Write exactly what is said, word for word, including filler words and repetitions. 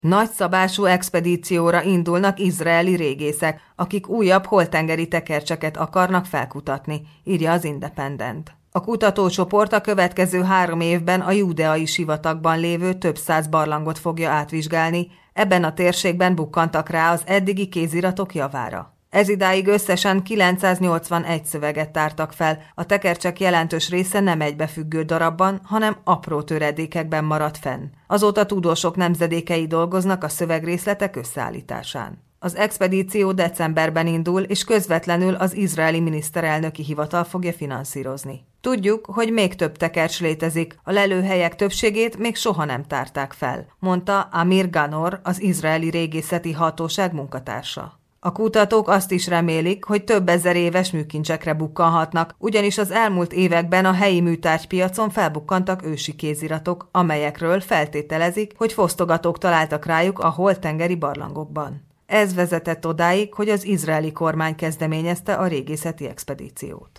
Nagyszabású expedícióra indulnak izraeli régészek, akik újabb holttengeri tekercseket akarnak felkutatni, írja az Independent. A kutatócsoport a következő három évben a Júdeai sivatagban lévő több száz barlangot fogja átvizsgálni, ebben a térségben bukkantak rá az eddigi kéziratok javára. Ezidáig összesen kilencszáznyolcvanegy szöveget tártak fel, a tekercsek jelentős része nem egybefüggő darabban, hanem apró töredékekben maradt fenn. Azóta tudósok nemzedékei dolgoznak a szövegrészletek összeállításán. Az expedíció decemberben indul, és közvetlenül az izraeli miniszterelnöki hivatal fogja finanszírozni. Tudjuk, hogy még több tekercs létezik, a lelőhelyek többségét még soha nem tárták fel, mondta Amir Ganor, az izraeli régészeti hatóság munkatársa. A kutatók azt is remélik, hogy több ezer éves műkincsekre bukkanhatnak, ugyanis az elmúlt években a helyi műtárgypiacon felbukkantak ősi kéziratok, amelyekről feltételezik, hogy fosztogatók találtak rájuk a holttengeri barlangokban. Ez vezetett odáig, hogy az izraeli kormány kezdeményezte a régészeti expedíciót.